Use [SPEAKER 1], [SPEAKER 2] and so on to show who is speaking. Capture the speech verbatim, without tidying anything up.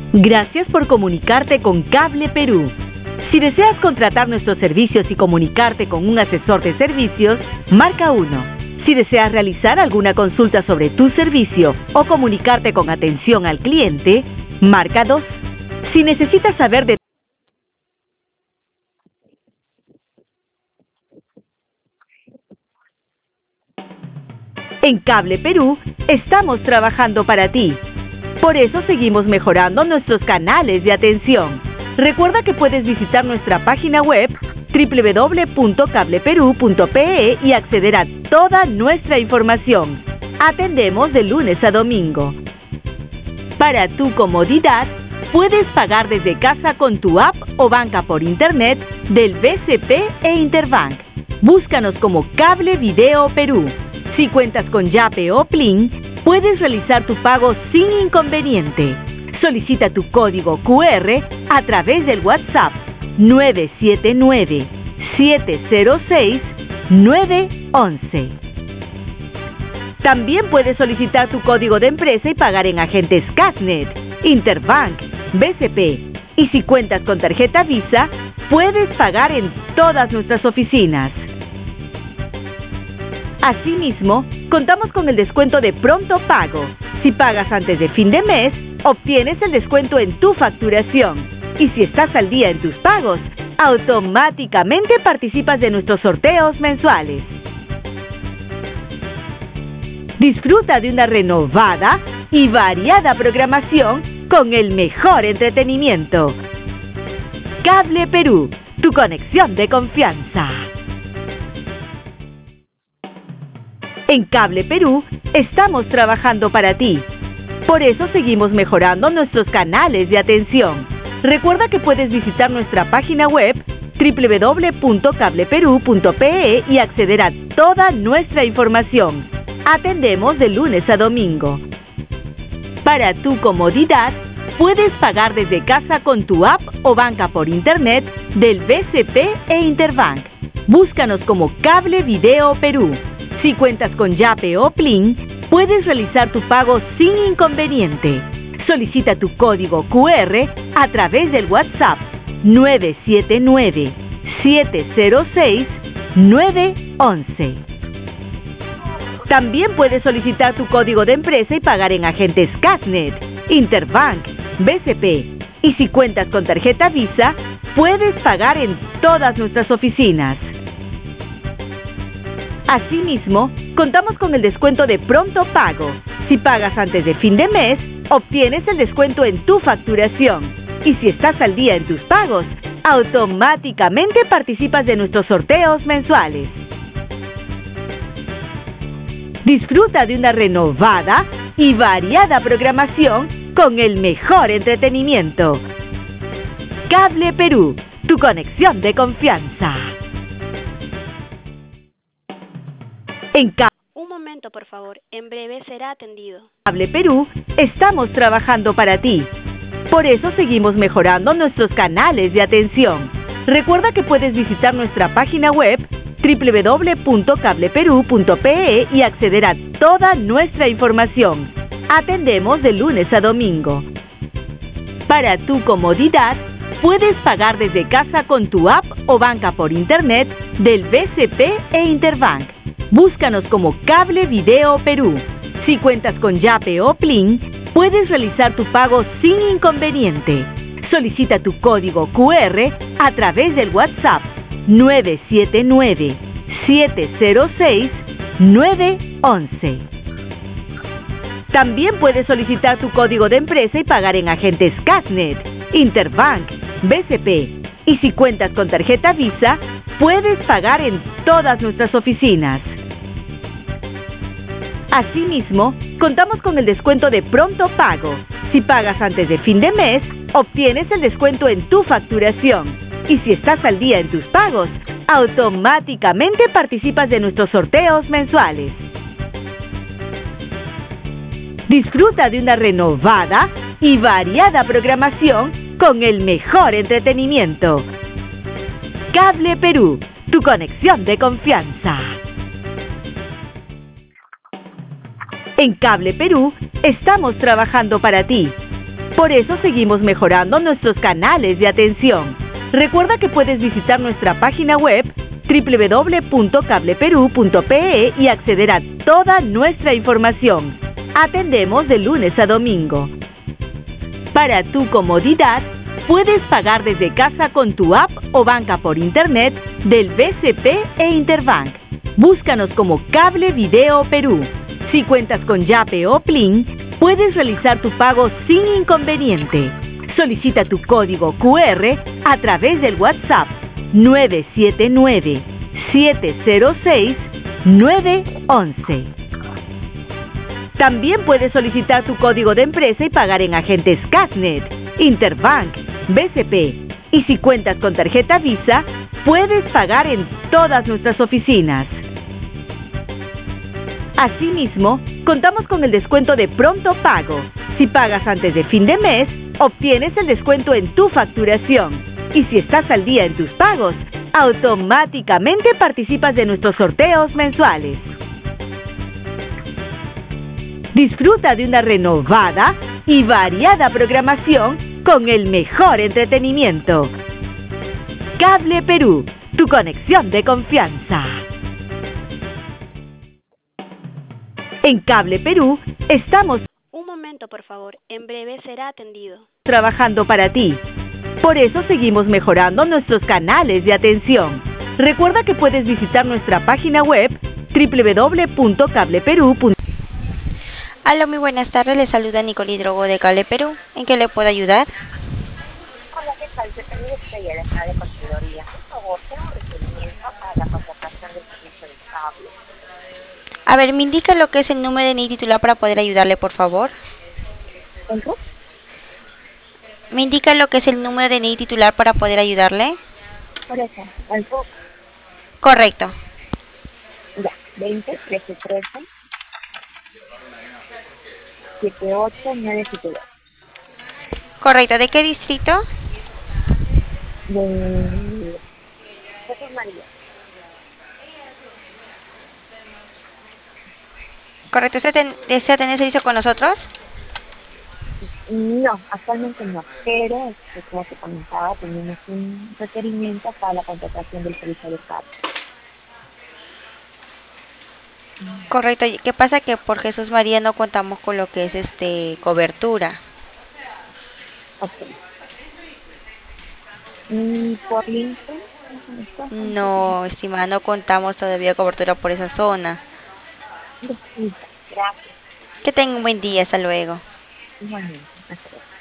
[SPEAKER 1] Gracias por comunicarte con Cable Perú. Si deseas contratar nuestros servicios y comunicarte con un asesor de servicios, marca uno. Si deseas realizar alguna consulta sobre tu servicio o comunicarte con atención al cliente, marca dos. Si necesitas saber de En Cable Perú, estamos trabajando para ti. Por eso seguimos mejorando nuestros canales de atención. Recuerda que puedes visitar nuestra página web doble u doble u doble u punto cable perú punto pe e y acceder a toda nuestra información. Atendemos de lunes a domingo. Para tu comodidad, puedes pagar desde casa con tu app o banca por internet del B C P e Interbank. Búscanos como Cable Video Perú. Si cuentas con Yape o Plin, puedes realizar tu pago sin inconveniente. Solicita tu código cu erre a través del WhatsApp nueve siete nueve, siete cero seis, nueve uno uno. También puedes solicitar tu código de empresa y pagar en agentes Casnet, Interbank, B C P. Y si cuentas con tarjeta Visa, puedes pagar en todas nuestras oficinas. Asimismo, contamos con el descuento de Pronto Pago. Si pagas antes de fin de mes, obtienes el descuento en tu facturación. Y si estás al día en tus pagos, automáticamente participas de nuestros sorteos mensuales. Disfruta de una renovada y variada programación con el mejor entretenimiento. Cable Perú, tu conexión de confianza. En Cable Perú, estamos trabajando para ti. Por eso seguimos mejorando nuestros canales de atención. Recuerda que puedes visitar nuestra página web doble u doble u doble u punto cable perú punto pe e y acceder a toda nuestra información. Atendemos de lunes a domingo. Para tu comodidad, puedes pagar desde casa con tu app o banca por internet del B C P e Interbank. Búscanos como Cable Video Perú. Si cuentas con Yape o Plin, puedes realizar tu pago sin inconveniente. Solicita tu código cu erre a través del WhatsApp nueve siete nueve, siete cero seis, nueve uno uno. También puedes solicitar tu código de empresa y pagar en agentes Casnet, Interbank, B C P. Y si cuentas con tarjeta Visa, puedes pagar en todas nuestras oficinas. Asimismo, contamos con el descuento de Pronto Pago. Si pagas antes de fin de mes, obtienes el descuento en tu facturación. Y si estás al día en tus pagos, automáticamente participas de nuestros sorteos mensuales. Disfruta de una renovada y variada programación con el mejor entretenimiento. Cable Perú, tu conexión de confianza. En Cable
[SPEAKER 2] Un momento, por favor. En breve será atendido.
[SPEAKER 1] Cable Perú, estamos trabajando para ti. Por eso seguimos mejorando nuestros canales de atención. Recuerda que puedes visitar nuestra página web doble u doble u doble u punto cable perú punto pe e y acceder a toda nuestra información. Atendemos de lunes a domingo. Para tu comodidad, puedes pagar desde casa con tu app o banca por internet del B C P e Interbank. Búscanos como Cable Video Perú. Si cuentas con Yape o Plin, puedes realizar tu pago sin inconveniente. Solicita tu código cu erre a través del WhatsApp nueve siete nueve, siete cero seis, nueve uno uno. También puedes solicitar tu código de empresa y pagar en agentes Casnet, Interbank, B C P. Y si cuentas con tarjeta Visa, puedes pagar en todas nuestras oficinas. Asimismo, contamos con el descuento de Pronto Pago. Si pagas antes de fin de mes, obtienes el descuento en tu facturación. Y si estás al día en tus pagos, automáticamente participas de nuestros sorteos mensuales. Disfruta de una renovada y variada programación con el mejor entretenimiento. Cable Perú, tu conexión de confianza. En Cable Perú, estamos trabajando para ti. Por eso seguimos mejorando nuestros canales de atención. Recuerda que puedes visitar nuestra página web doble u doble u doble u punto cableperú punto pe y acceder a toda nuestra información. Atendemos de lunes a domingo. Para tu comodidad, puedes pagar desde casa con tu app o banca por internet del B C P e Interbank. Búscanos como Cable Video Perú. Si cuentas con Yape o Plin, puedes realizar tu pago sin inconveniente. Solicita tu código Q R a través del WhatsApp nueve siete nueve, siete cero seis, nueve once. También puedes solicitar tu código de empresa y pagar en agentes Casnet, Interbank, B C P. Y si cuentas con tarjeta Visa, puedes pagar en todas nuestras oficinas. Asimismo, contamos con el descuento de pronto pago. Si pagas antes de fin de mes, obtienes el descuento en tu facturación. Y si estás al día en tus pagos, automáticamente participas de nuestros sorteos mensuales. Disfruta de una renovada y variada programación con el mejor entretenimiento. Cable Perú, tu conexión de confianza. En Cable Perú estamos
[SPEAKER 2] Un momento, por favor. En breve será atendido.
[SPEAKER 1] trabajando para ti. Por eso seguimos mejorando nuestros canales de atención. Recuerda que puedes visitar nuestra página web doble u doble u doble u punto cableperú punto pe.
[SPEAKER 3] Hola, muy buenas tardes. Le saluda Nicole Hidrogo de Cable Perú. ¿En qué le puedo ayudar?
[SPEAKER 4] Hola, ¿qué tal? Yo tengo estrella de acá de Contaduría. Por favor, tengo un requerimiento para la contratación del servicio de cable.
[SPEAKER 3] A ver, ¿me indica lo que es el número de N I titular para poder ayudarle, por favor?
[SPEAKER 4] ¿El qué?
[SPEAKER 3] ¿Me indica lo que es el número de N I titular para poder ayudarle?
[SPEAKER 4] Por eso, el R U C.
[SPEAKER 3] Correcto.
[SPEAKER 4] Ya, veinte, trece, trece, siete ocho, nueve siete dos.
[SPEAKER 3] Correcto. ¿De qué distrito?
[SPEAKER 4] De Jesús María.
[SPEAKER 3] Correcto. ¿Usted ten- desea tener servicio con nosotros?
[SPEAKER 4] No, actualmente no, pero este, como te comentaba, tenemos un requerimiento para la contratación del servicio de cable.
[SPEAKER 3] Correcto. ¿Y qué pasa? Que por Jesús María no contamos con lo que es este cobertura.
[SPEAKER 4] Ok. ¿Y por LinkedIn?
[SPEAKER 3] No, estimada, no contamos todavía cobertura por esa zona.
[SPEAKER 4] Gracias.
[SPEAKER 3] Que tenga un buen día. Hasta luego.
[SPEAKER 4] Igualmente. Hasta luego.